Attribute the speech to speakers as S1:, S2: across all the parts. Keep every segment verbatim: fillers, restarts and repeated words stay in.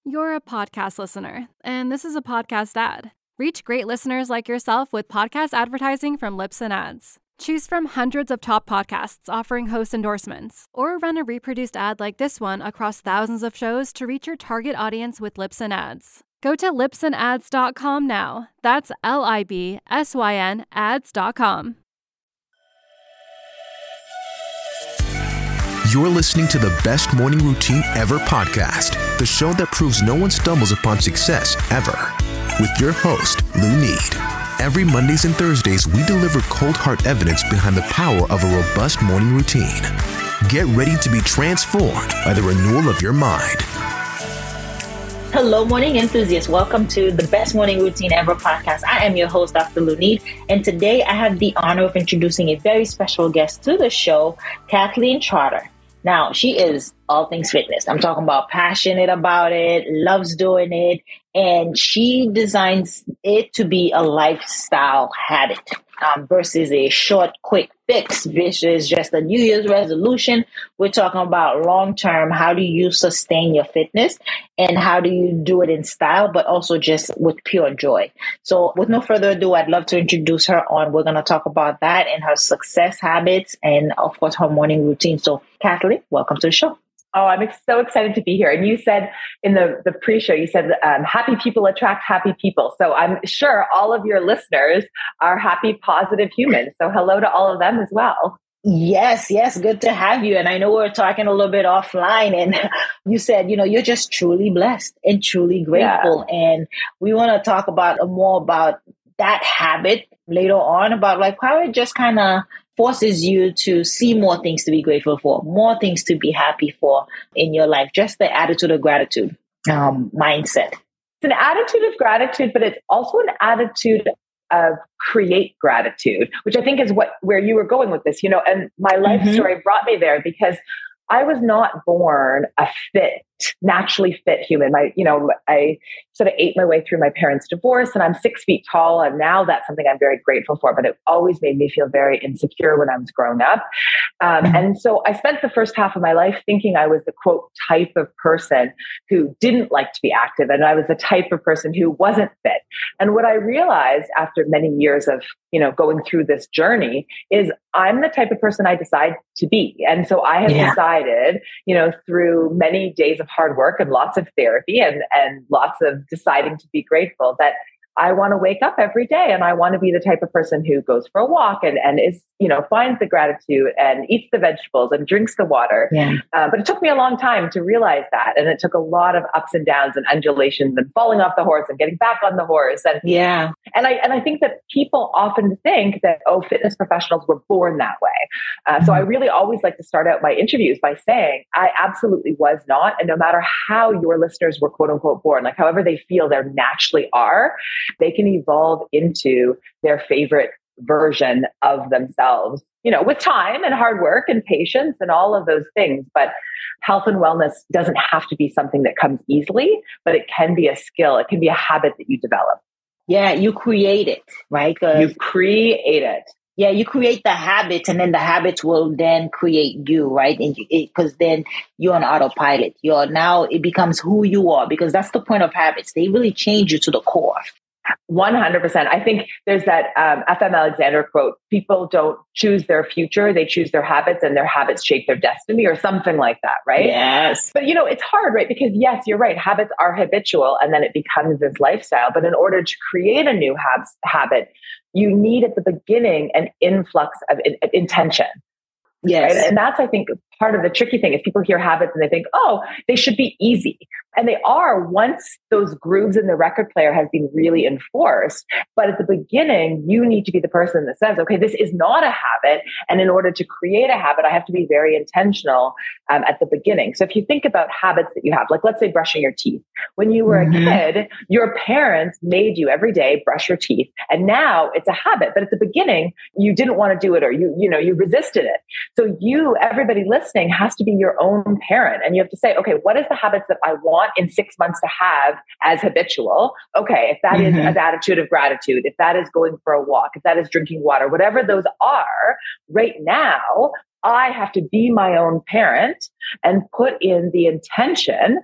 S1: You're a podcast listener, and this is a podcast ad. Reach great listeners like yourself with podcast advertising from Libsyn Ads. Choose from hundreds of top podcasts offering host endorsements, or run a reproduced ad like this one across thousands of shows to reach your target audience with Libsyn Ads. Go to libsyn ads dot com now. That's L I B S Y N ads dot com.
S2: You're listening to the Best Morning Routine Ever podcast, the show that proves no one stumbles upon success ever. With your host, Lou Need. Every Mondays and Thursdays, we deliver cold hard evidence behind the power of a robust morning routine. Get ready to be transformed by the renewal of your mind.
S3: Hello, morning enthusiasts. Welcome to the Best Morning Routine Ever podcast. I am your host, Doctor Lou Need, and today I have the honor of introducing a very special guest to the show, Kathleen Trotter. Now, she is all things fitness. I'm talking about passionate about it, loves doing it, and she designs it to be a lifestyle habit um, versus a short, quick fix versus just a New Year's resolution. We're talking about long-term. How do you sustain your fitness and how do you do it in style, but also just with pure joy? So with no further ado, I'd love to introduce her on. We're going to talk about that and her success habits and, of course, her morning routine. So Kathleen, welcome to the show.
S4: Oh, I'm ex- so excited to be here. And you said in the, the pre-show, you said um, happy people attract happy people. So I'm sure all of your listeners are happy, positive humans. So hello to all of them as well.
S3: Yes, yes. Good to have you. And I know we were talking a little bit offline and you said, you know, you're just truly blessed and truly grateful. Yeah. And we want to talk about uh, more about that habit later on, about like how it just kind of forces you to see more things to be grateful for, more things to be happy for in your life. Just the attitude of gratitude um, mindset.
S4: It's an attitude of gratitude, but it's also an attitude of create gratitude, which I think is what where you were going with this, you know, and my life mm-hmm. story brought me there because I was not born a fit, naturally fit human. My, you know, I sort of ate my way through my parents' divorce and I'm six feet tall. And now that's something I'm very grateful for, but it always made me feel very insecure when I was growing up. Um, and so I spent the first half of my life thinking I was the quote type of person who didn't like to be active. And I was the type of person who wasn't fit. And what I realized after many years of, you know, going through this journey is I'm the type of person I decide to be. And so I have yeah. decided, you know, through many days of hard work and lots of therapy and, and lots of deciding to be grateful that I want to wake up every day and I want to be the type of person who goes for a walk and, and is, you know, finds the gratitude and eats the vegetables and drinks the water. Yeah. Uh, but it took me a long time to realize that. And it took a lot of ups and downs and undulations and falling off the horse and getting back on the horse. And yeah. And I, and I think that people often think that, oh, fitness professionals were born that way. Uh, mm-hmm. So I really always like to start out my interviews by saying I absolutely was not. And no matter how your listeners were quote unquote born, like however they feel they naturally are, they can evolve into their favorite version of themselves, you know, with time and hard work and patience and all of those things. But health and wellness doesn't have to be something that comes easily, but it can be a skill. It can be a habit that you develop.
S3: Yeah, you create it, right?
S4: You create it.
S3: Yeah, you create the habits and then the habits will then create you, right? And because then you're on autopilot. You're now, it becomes who you are because that's the point of habits. They really change you to the core.
S4: one hundred percent. I think there's that um, F M Alexander quote, people don't choose their future, they choose their habits and their habits shape their destiny or something like that, right?
S3: Yes.
S4: But you know, it's hard, right? Because yes, you're right. Habits are habitual and then it becomes this lifestyle. But in order to create a new hab- habit, you need at the beginning an influx of in- intention.
S3: Yes.
S4: Right? And that's, I think, part of the tricky thing is people hear habits and they think, oh, they should be easy. And they are once those grooves in the record player have been really enforced. But at the beginning, you need to be the person that says, okay, this is not a habit. And in order to create a habit, I have to be very intentional um, at the beginning. So if you think about habits that you have, like let's say brushing your teeth. When you were mm-hmm. a kid, your parents made you every day brush your teeth. And now it's a habit. But at the beginning, you didn't want to do it or you, you know, you resisted it. So you, everybody listening, has to be your own parent. And you have to say, okay, what is the habits that I want in six months to have as habitual? Okay, if that mm-hmm. is an attitude of gratitude, if that is going for a walk, if that is drinking water, whatever those are, right now, I have to be my own parent and put in the intention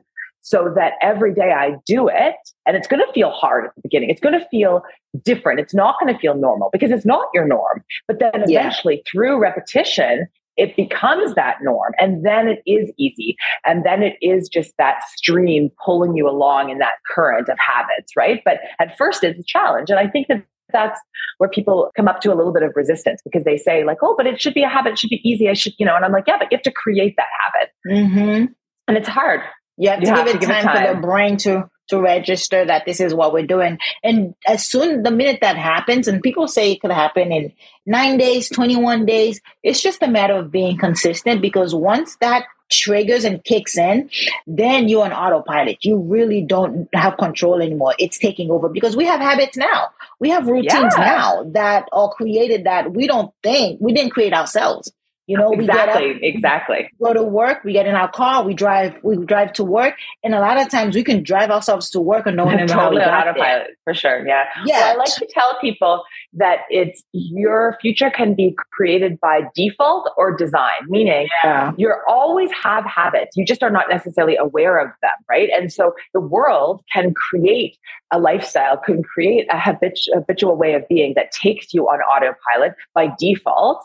S4: so that every day I do it, and it's going to feel hard at the beginning. It's going to feel different. It's not going to feel normal because it's not your norm. But then eventually yeah. through repetition, it becomes that norm. And then it is easy. And then it is just that stream pulling you along in that current of habits, right? But at first it's a challenge. And I think that that's where people come up to a little bit of resistance because they say like, oh, but it should be a habit. It should be easy. I should, you know, and I'm like, yeah, but you have to create that habit.
S3: Mm-hmm.
S4: And it's hard.
S3: You have to, you give, have it to give it time for the brain to to register that this is what we're doing. And as soon, the minute that happens, and people say it could happen in nine days, twenty-one days, it's just a matter of being consistent because once that triggers and kicks in, then you're on autopilot. You really don't have control anymore. It's taking over because we have habits now. We have routines yeah. now that are created that we don't think, we didn't create ourselves. You know,
S4: exactly,
S3: we get up,
S4: exactly.
S3: go to work, we get in our car, we drive, we drive to work. And a lot of times we can drive ourselves to work and no one remember
S4: totally
S3: how we got
S4: autopilot,
S3: there.
S4: For sure. Yeah.
S3: Yeah.
S4: Well, I like to tell people that it's your future can be created by default or design, meaning yeah. you always have habits. You just are not necessarily aware of them. Right. And so the world can create a lifestyle, can create a habitu- habitual way of being that takes you on autopilot by default.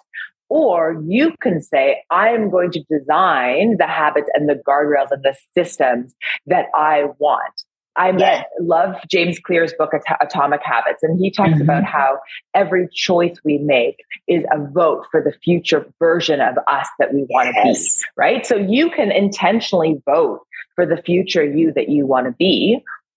S4: Or you can say, I am going to design the habits and the guardrails and the systems that I want. I yeah. love James Clear's book, At- Atomic Habits, and he talks mm-hmm. about how every choice we make is a vote for the future version of us that we want to yes. be, right? So you can intentionally vote for the future you that you want to be,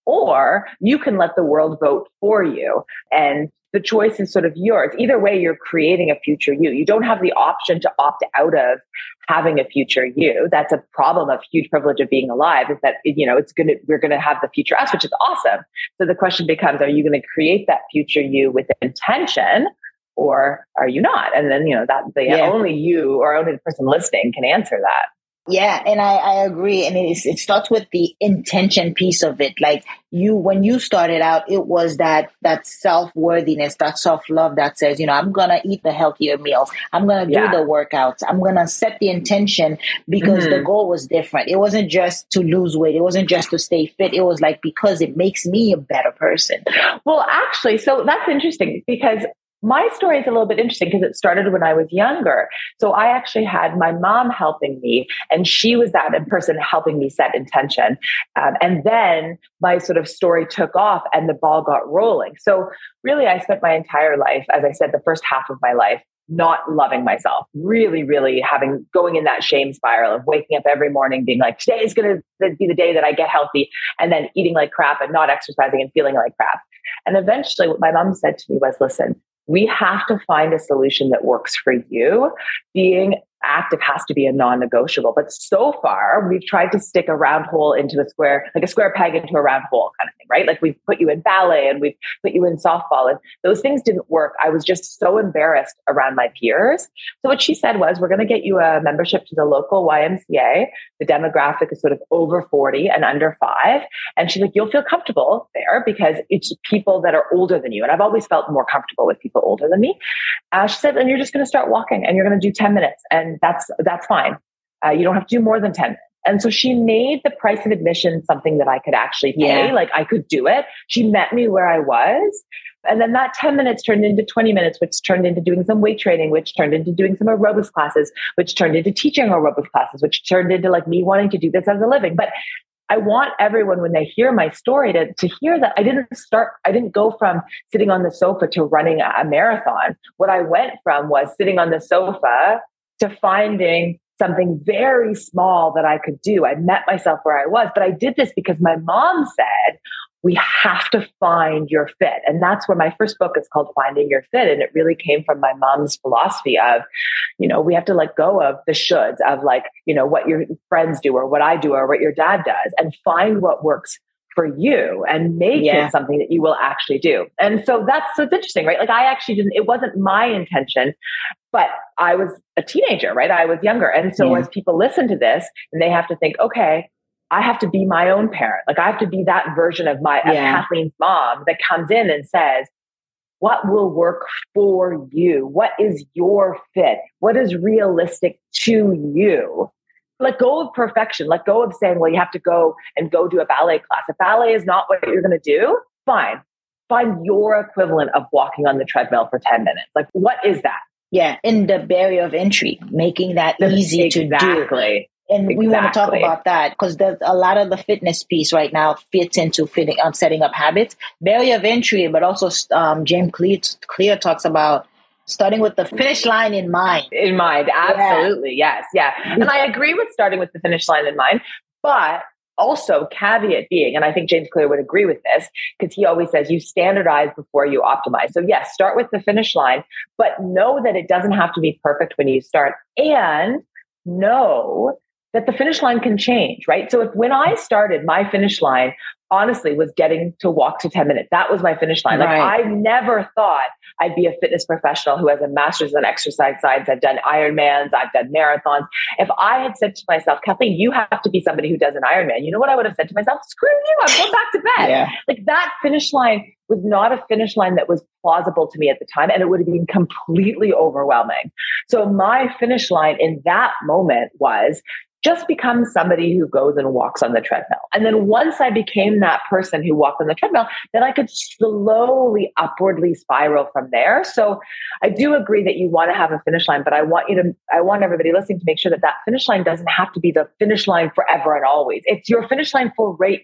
S4: or you can let the world vote for you. And the choice is sort of yours. Either way, you're creating a future you. You don't have the option to opt out of having a future you. That's a problem of huge privilege of being alive is that, you know, it's going to, we're going to have the future us, which is awesome. So the question becomes, are you going to create that future you with intention or are you not? And then, you know, that the yeah. only you or only the person listening can answer that.
S3: Yeah, and I, I agree. And it, is, it starts with the intention piece of it. Like you, when you started out, it was that that self-worthiness, that self-love that says, you know, I'm going to eat the healthier meals. I'm going to do yeah. the workouts. I'm going to set the intention because mm-hmm. the goal was different. It wasn't just to lose weight. It wasn't just to stay fit. It was like, because it makes me a better person.
S4: Well, actually, so that's interesting because my story is a little bit interesting because it started when I was younger. So I actually had my mom helping me, and she was that person helping me set intention. Um, and then my sort of story took off and the ball got rolling. So really, I spent my entire life, as I said, the first half of my life, not loving myself, really, really having, going in that shame spiral of waking up every morning being like, today is going to be the day that I get healthy, and then eating like crap and not exercising and feeling like crap. And eventually what my mom said to me was, listen, we have to find a solution that works for you. Being active has to be a non-negotiable. But so far, we've tried to stick a round hole into a square, like a square peg into a round hole kind of thing, right? Like we've put you in ballet and we've put you in softball, and those things didn't work. I was just so embarrassed around my peers. So what she said was, we're going to get you a membership to the local Y M C A. The demographic is sort of over forty and under five. And she's like, you'll feel comfortable there because it's people that are older than you. And I've always felt more comfortable with people older than me. Uh, she said, and you're just going to start walking and you're going to do ten minutes. And that's, that's fine. Uh, you don't have to do more than ten minutes. And so she made the price of admission something that I could actually pay. Yeah. Like I could do it. She met me where I was. And then that ten minutes turned into twenty minutes, which turned into doing some weight training, which turned into doing some aerobics classes, which turned into teaching aerobics classes, which turned into like me wanting to do this as a living. But I want everyone, when they hear my story, to, to hear that I didn't start, I didn't go from sitting on the sofa to running a, a marathon. What I went from was sitting on the sofa to finding something very small that I could do. I met myself where I was, but I did this because my mom said, we have to find your fit. And that's where my first book is called Finding Your Fit. And it really came from my mom's philosophy of, you know, we have to let go of the shoulds of like, you know, what your friends do or what I do or what your dad does, and find what works for you and make yeah. it something that you will actually do. And so that's, so it's interesting, right? Like I actually didn't, it wasn't my intention, but I was a teenager, right? I was younger. And so yeah. as people listen to this and they have to think, okay, I have to be my own parent. Like I have to be that version of my, yeah. of Kathleen's mom that comes in and says, what will work for you? What is your fit? What is realistic to you? let go of perfection. Let go of saying, well, you have to go and go do a ballet class. If ballet is not what you're going to do, fine. Find your equivalent of walking on the treadmill for ten minutes. Like, what is that?
S3: Yeah. In the barrier of entry, making that easy
S4: exactly.
S3: to do. And
S4: exactly.
S3: we want to talk about that because there's a lot of the fitness piece right now fits into fitting, um, setting up habits, barrier of entry, but also um, James Clear, Clear talks about starting with the finish line in mind.
S4: In mind. Absolutely. Yeah. Yes. Yeah. And I agree with starting with the finish line in mind, but also caveat being, and I think James Clear would agree with this because he always says you standardize before you optimize. So yes, start with the finish line, but know that it doesn't have to be perfect when you start, and know that the finish line can change, right? So if when I started, my finish line honestly was getting to walk to ten minutes. That was my finish line. Like
S3: Right.
S4: I never thought I'd be a fitness professional who has a master's in exercise science. I've done Ironmans. I've done marathons. If I had said to myself, Kathleen, you have to be somebody who does an Ironman, you know what I would have said to myself? Screw you, I'm going back to bed.
S3: Yeah.
S4: Like that finish line was not a finish line that was plausible to me at the time. And it would have been completely overwhelming. So my finish line in that moment was just become somebody who goes and walks on the treadmill. And then once I became that person who walked on the treadmill, then I could slowly upwardly spiral from there. So I do agree that you want to have a finish line, but I want you to, I want everybody listening to make sure that that finish line doesn't have to be the finish line forever and always. It's your finish line for right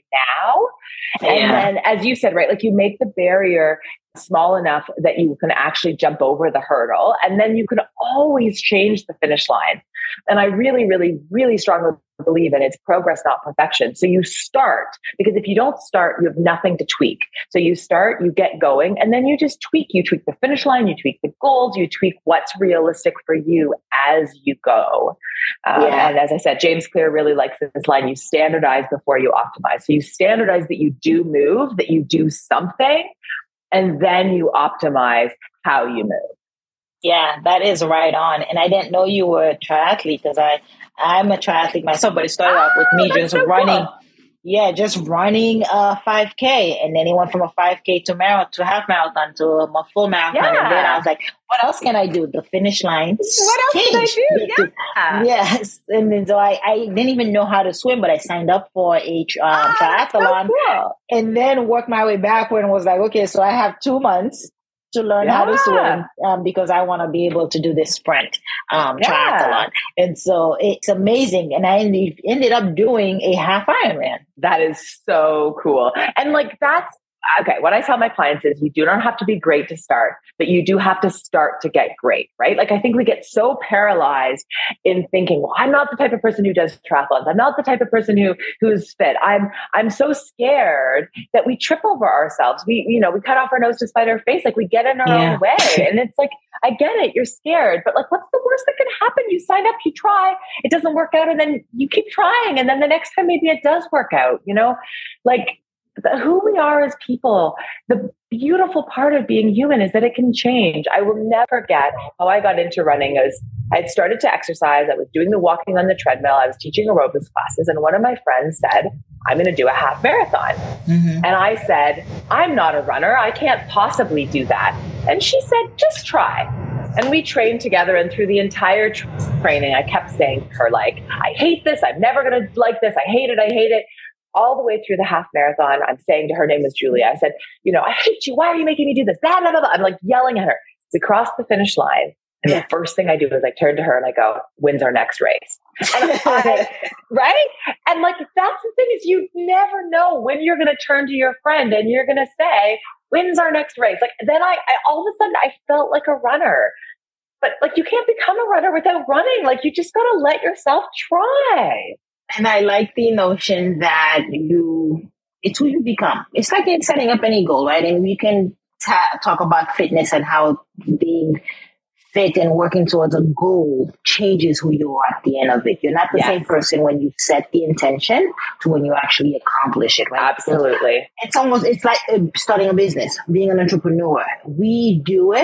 S4: now. And
S3: Yeah.
S4: then, as you said, right, like you make the barrier small enough that you can actually jump over the hurdle. And then you can always change the finish line. And I really, really, really strongly believe in it's progress, not perfection. So you start, because if you don't start, you have nothing to tweak. So you start, you get going, and then you just tweak. You tweak the finish line, you tweak the goals, you tweak what's realistic for you as you go. Um,
S3: Yeah.
S4: And as I said, James Clear really likes this line, you standardize before you optimize. So you standardize that you do move, that you do something, and then you optimize how you move.
S3: Yeah, that is right on. And I didn't know you were a triathlete because I, I'm a triathlete myself, but it started out with me
S4: Oh, that's
S3: just
S4: so
S3: running.
S4: cool.
S3: Yeah, just running a five K. And then it went from a five K to marathon, to half marathon to a full marathon.
S4: Yeah.
S3: And then I was like, what else can I do? The finish line.
S4: What else can I
S3: changed.
S4: do? Yeah.
S3: Yes. And then so I, I didn't even know how to swim, but I signed up for a um,
S4: Oh, that's so
S3: triathlon
S4: cool.
S3: and then worked my way backward and was like, okay, so I have two months to learn how to
S4: Yeah.
S3: swim um, because I want to be able to do this sprint um,
S4: Yeah.
S3: triathlon. And so it's amazing. And I ended, ended up doing a half Ironman.
S4: That is so cool. And like, that's okay. What I tell my clients is you do not have to be great to start, but you do have to start to get great, right? Like, I think we get so paralyzed in thinking, well, I'm not the type of person who does triathlons. I'm not the type of person who, who's fit. I'm, I'm so scared that we trip over ourselves. We, you know, we cut off our nose to spite our face. Like we get in our
S3: Yeah.
S4: own way. And it's like, I get it. You're scared, but like, what's the worst that can happen? You sign up, you try, it doesn't work out. And then you keep trying. And then the next time, maybe it does work out, you know, like, the, who we are as people, the beautiful part of being human is that it can change. I will never forget how I got into running. I was, I had started to exercise. I was doing the walking on the treadmill. I was teaching aerobics classes. And one of my friends said, I'm going to do a half marathon.
S3: Mm-hmm.
S4: And I said, I'm not a runner. I can't possibly do that. And she said, just try. And we trained together. And through the entire tra- training, I kept saying to her, like, I hate this. I'm never going to like this. I hate it. I hate it. All the way through the half marathon, I'm saying to her, name was Julia. I said, you know, I hate you. Why are you making me do this? Blah, blah, blah, blah. I'm like yelling at her. We crossed the finish line. And
S3: Yeah.
S4: the first thing I do is I turn to her and I go, when's our next race? And I, right? And like, that's the thing is you never know when you're going to turn to your friend and you're going to say, when's our next race? Like then I, I, all of a sudden I felt like a runner, but like you can't become a runner without running. Like you just got to let yourself try.
S3: And I like the notion that you, it's who you become. It's like in setting up any goal, right? And we can ta- talk about fitness and how being fit and working towards a goal changes who you are at the end of it. You're not the
S4: Yes.
S3: same person when you set the intention to when you actually accomplish it, right?
S4: Absolutely.
S3: It's almost, it's like uh, starting a business, being an entrepreneur. We do it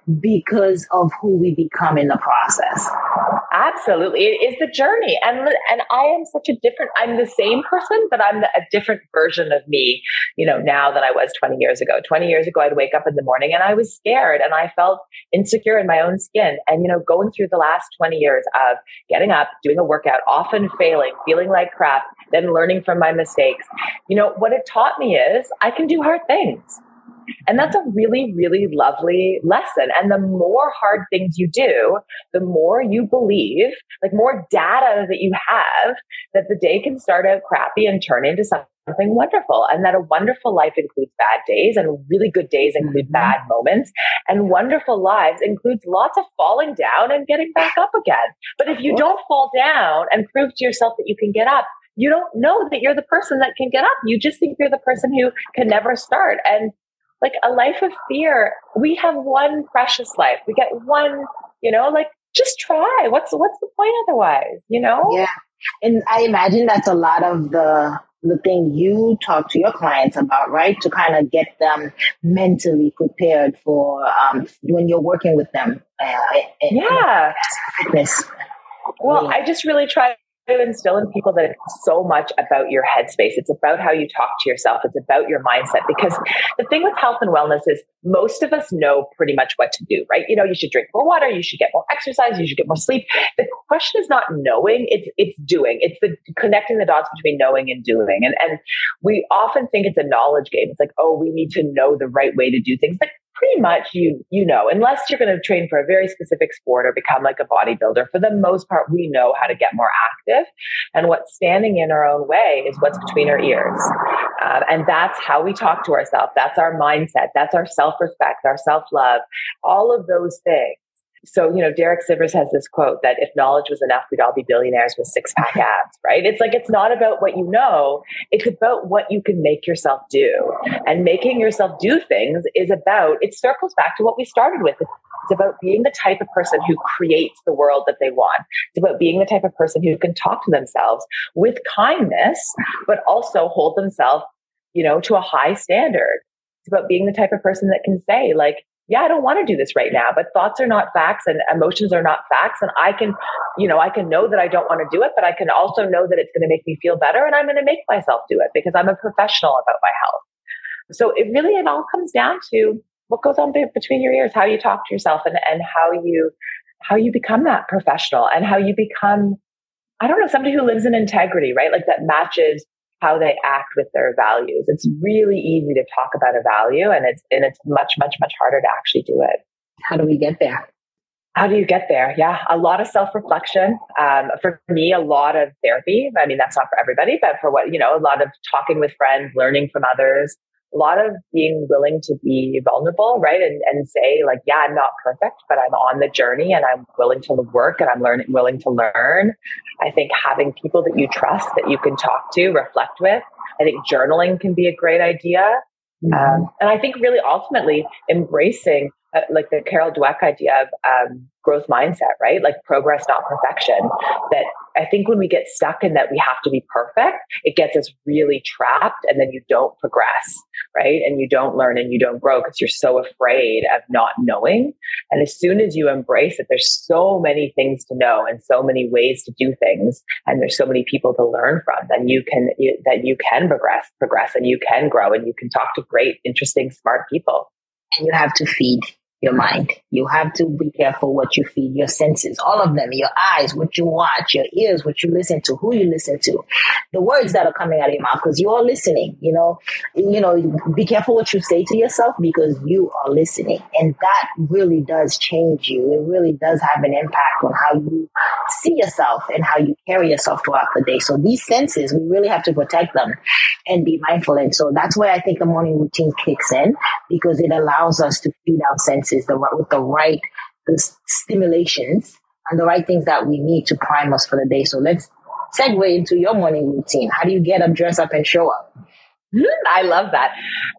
S3: because of who we become in the process.
S4: Absolutely. It is the journey. And, and I am such a different, I'm the same person, but I'm a different version of me, you know, now than I was twenty years ago. twenty years ago, I'd wake up in the morning and I was scared and I felt insecure in my own skin. And, you know, going through the last twenty years of getting up, doing a workout, often failing, feeling like crap, then learning from my mistakes, you know, what it taught me is I can do hard things. And that's a really, really lovely lesson. And the more hard things you do, the more you believe, like more data that you have, that the day can start out crappy and turn into something wonderful. And that a wonderful life includes bad days and really good days include mm-hmm. bad moments. And wonderful lives includes lots of falling down and getting back up again. But if you don't fall down and prove to yourself that you can get up, you don't know that you're the person that can get up. You just think you're the person who can never start. And like a life of fear, we have one precious life. We get one, you know, like just try. What's what's the point otherwise, you know?
S3: Yeah. And I imagine that's a lot of the the thing you talk to your clients about, right? To kind of get them mentally prepared for um, when you're working with them. Uh,
S4: yeah.
S3: Fitness.
S4: Well, I just really try to instill in people that it's so much about your headspace. It's about how you talk to yourself. It's about your mindset. Because the thing with health and wellness is most of us know pretty much what to do, right? You know, you should drink more water. You should get more exercise. You should get more sleep. The question is not knowing, it's it's doing. It's the connecting the dots between knowing and doing. And, and we often think it's a knowledge game. It's like, oh, we need to know the right way to do things. But pretty much you you know, unless you're going to train for a very specific sport or become like a bodybuilder, for the most part, we know how to get more active. And what's standing in our own way is what's between our ears. Um, and that's how we talk to ourselves. That's our mindset. That's our self-respect, our self-love, all of those things. So, you know, Derek Sivers has this quote that if knowledge was enough, we'd all be billionaires with six pack abs, right? It's like, it's not about what you know. It's about what you can make yourself do. And making yourself do things is about, it circles back to what we started with. It's about being the type of person who creates the world that they want. It's about being the type of person who can talk to themselves with kindness, but also hold themselves, you know, to a high standard. It's about being the type of person that can say, like, yeah, I don't want to do this right now, but thoughts are not facts and emotions are not facts. And I can, you know, I can know that I don't want to do it, but I can also know that it's going to make me feel better. And I'm going to make myself do it because I'm a professional about my health. So it really, it all comes down to what goes on between your ears, how you talk to yourself and, and how you, how you become that professional and how you become, I don't know, somebody who lives in integrity, right? Like that matches how they act with their values. It's really easy to talk about a value and it's, and it's much, much, much harder to actually do it.
S3: How do we get there?
S4: How do you get there? Yeah, a lot of self-reflection. Um, for me, a lot of therapy. I mean, that's not for everybody, but for what, you know, a lot of talking with friends, learning from others, a lot of being willing to be vulnerable, right? And, and say like, yeah, I'm not perfect, but I'm on the journey and I'm willing to work and I'm learning, willing to learn. I think having people that you trust, that you can talk to, reflect with. I think journaling can be a great idea. Mm-hmm. Um, and I think really ultimately embracing uh, like the Carol Dweck idea of um, growth mindset, right? Like progress, not perfection. That I think when we get stuck in that we have to be perfect, it gets us really trapped and then you don't progress, right? And you don't learn and you don't grow because you're so afraid of not knowing. And as soon as you embrace it, there's so many things to know and so many ways to do things. And there's so many people to learn from, then you can, you, that you can progress, progress and you can grow and you can talk to great, interesting, smart people.
S3: And you have to feed your mind. You have to be careful what you feed your senses, all of them, your eyes, what you watch, your ears, what you listen to, who you listen to, the words that are coming out of your mouth, because you are listening, you know, you know, be careful what you say to yourself because you are listening. And that really does change you. It really does have an impact on how you see yourself and how you carry yourself throughout the day. So these senses, we really have to protect them and be mindful. And so that's where I think the morning routine kicks in because it allows us to feed our senses The, with the right the stimulations and the right things that we need to prime us for the day. So let's segue into your morning routine. How do you get up, dress up, and show up?
S4: I love that.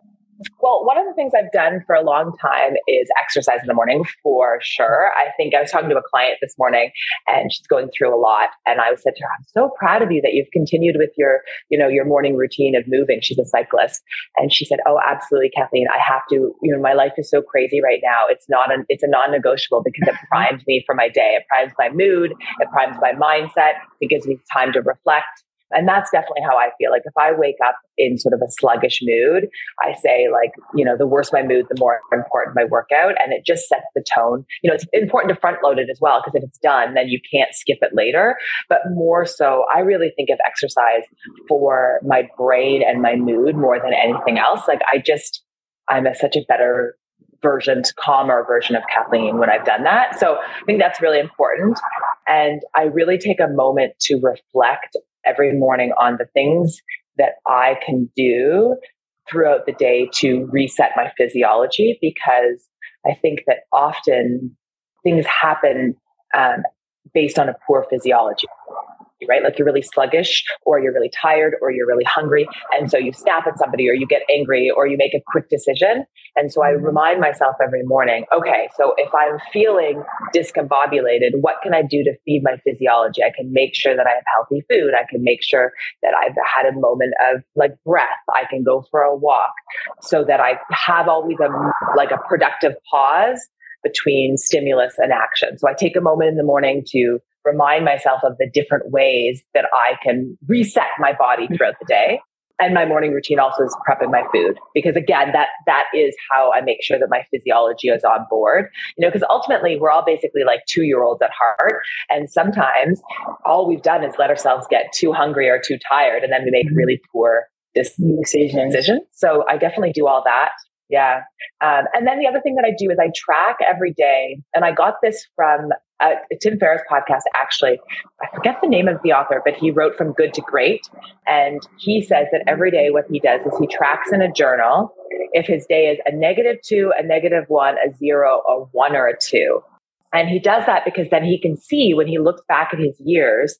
S4: Well, one of the things I've done for a long time is exercise in the morning for sure. I think I was talking to a client this morning and she's going through a lot. And I said to her, I'm so proud of you that you've continued with your, you know, your morning routine of moving. She's a cyclist. And she said, oh, absolutely, Kathleen, I have to, you know, my life is so crazy right now. It's not an, it's a non-negotiable because it primes me for my day. It primes my mood. It primes my mindset. It gives me time to reflect. And that's definitely how I feel. Like if I wake up in sort of a sluggish mood, I say like, you know, the worse my mood, the more important my workout. And it just sets the tone. You know, it's important to front load it as well, because if it's done, then you can't skip it later. But more so, I really think of exercise for my brain and my mood more than anything else. Like I just, I'm a, such a better version, calmer version of Kathleen when I've done that. So I think that's really important. And I really take a moment to reflect every morning on the things that I can do throughout the day to reset my physiology, because I think that often things happen um, based on a poor physiology, right? Like you're really sluggish or you're really tired or you're really hungry. And so you snap at somebody or you get angry or you make a quick decision. And so I remind myself every morning, okay, so if I'm feeling discombobulated, what can I do to feed my physiology? I can make sure that I have healthy food. I can make sure that I've had a moment of like breath. I can go for a walk so that I have always a, like a productive pause between stimulus and action. So I take a moment in the morning to remind myself of the different ways that I can reset my body throughout the day. And my morning routine also is prepping my food, because again, that that is how I make sure that my physiology is on board. You know, because ultimately we're all basically like two-year-olds at heart. And sometimes all we've done is let ourselves get too hungry or too tired, and then we make really poor decisions. decisions. So I definitely do all that. Yeah. Um, and then the other thing that I do is I track every day. And I got this from uh, a Tim Ferriss podcast, actually. I forget the name of the author, but he wrote From Good to Great. And he says that every day what he does is he tracks in a journal if his day is a negative two, a negative one, a zero, a one, or a two. And he does that because then he can see when he looks back at his years,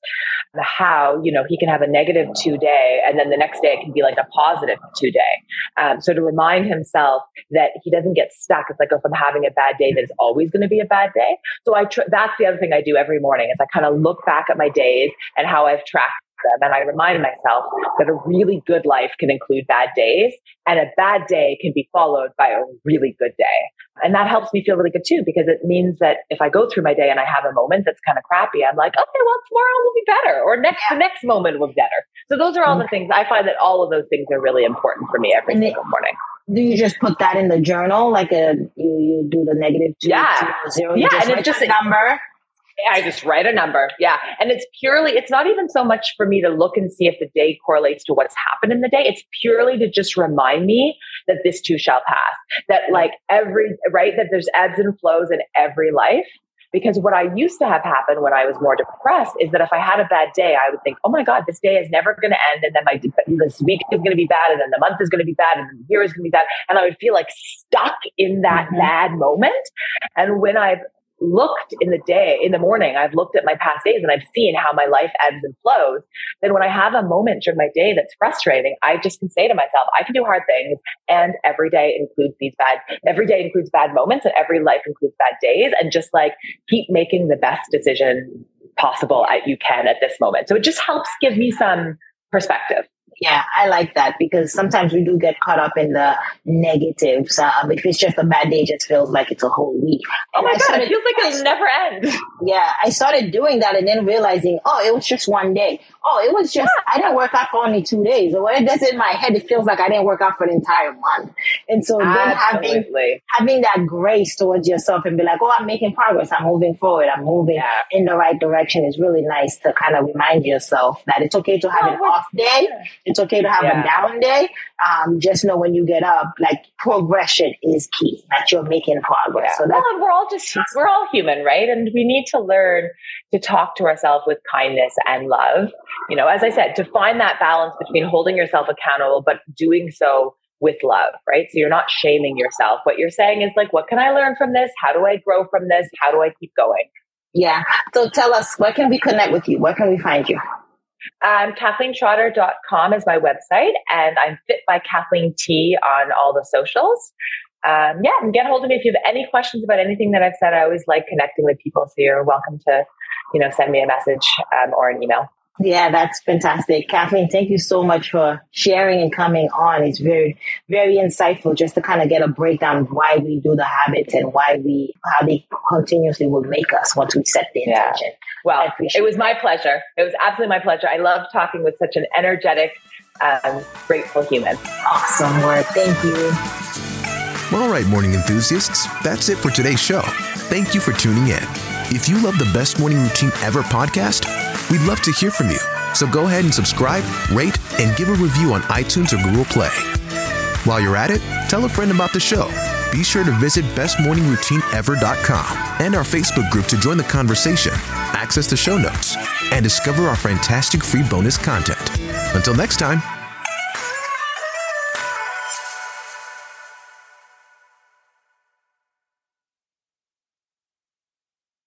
S4: how, you know, he can have a negative two day and then the next day it can be like a positive two day. Um, so to remind himself that he doesn't get stuck. It's like, if I'm having a bad day, that it's always going to be a bad day. So I, tr- that's the other thing I do every morning is I kind of look back at my days and how I've tracked them. And I remind myself that a really good life can include bad days, and a bad day can be followed by a really good day. And that helps me feel really good too, because it means that if I go through my day and I have a moment that's kind of crappy, I'm like, okay, well, tomorrow will be better, or next, the next moment will be better. So those are all the things. I find that all of those things are really important for me every and single it, morning.
S5: Do you just put that in the journal? Like a, you, you do the negative two,
S4: yeah.
S5: two zero,
S4: yeah.
S5: You just
S4: and
S5: write
S4: it's just
S5: a number.
S4: I just write a number. Yeah. And it's purely, it's not even so much for me to look and see if the day correlates to what's happened in the day. It's purely to just remind me that this too shall pass. That like every, right, that there's ebbs and flows in every life. Because what I used to have happen when I was more depressed is that if I had a bad day, I would think, oh my God, this day is never going to end. And then my, this week is going to be bad. And then the month is going to be bad. And the year is going to be bad. And I would feel like stuck in that mm-hmm. bad moment. And when I've looked in the day, in the morning, I've looked at my past days and I've seen how my life ebbs and flows. Then when I have a moment during my day that's frustrating, I just can say to myself, I can do hard things, and every day includes these bad, every day includes bad moments, and every life includes bad days, and just like keep making the best decision possible at you can at this moment. So it just helps give me some perspective.
S5: Yeah, I like that, because sometimes we do get caught up in the negatives. Um, if it's just a bad day, it just feels like it's a whole week.
S4: Oh my
S5: I
S4: God,
S5: started,
S4: it feels like it'll never end.
S5: Yeah, I started doing that and then realizing, oh, it was just one day. Oh, it was just, yeah. I didn't work out for only two days. Or when it does it in my head, it feels like I didn't work out for an entire month. And so then having, having that grace towards yourself and be like, oh, I'm making progress. I'm moving forward. I'm moving yeah. in the right direction is really nice to kind of remind yourself that it's okay to have oh, an off day. It's okay to have yeah. a down day. Um, just know when you get up, like progression is key, that you're making progress.
S4: Yeah.
S5: So
S4: well, and we're all just, we're all human, right? And we need to learn to talk to ourselves with kindness and love. You know, as I said, to find that balance between holding yourself accountable, but doing so with love, right? So you're not shaming yourself. What you're saying is like, what can I learn from this? How do I grow from this? How do I keep going?
S5: Yeah. So tell us, where can we connect with you? Where can we find you?
S4: Um, Kathleen Trotter dot com is my website, and I'm Fit by Kathleen T on all the socials. Um, yeah, and get hold of me if you have any questions about anything that I've said. I always like connecting with people, so you're welcome to, you know, send me a message um, or an email.
S5: Yeah, that's fantastic. Kathleen, thank you so much for sharing and coming on. It's very, very insightful just to kind of get a breakdown of why we do the habits and why we, how they continuously will make us once we set the intention.
S4: Yeah. Well, it was my pleasure. It was absolutely my pleasure. I love talking with such an energetic, um, grateful human.
S5: Awesome work. Thank you.
S2: All right, morning enthusiasts, that's it for today's show. Thank you for tuning in. If you love the Best Morning Routine Ever podcast, we'd love to hear from you. So go ahead and subscribe, rate, and give a review on iTunes or Google Play. While you're at it, tell a friend about the show. Be sure to visit best morning routine ever dot com and our Facebook group to join the conversation, access the show notes, and discover our fantastic free bonus content. Until next time,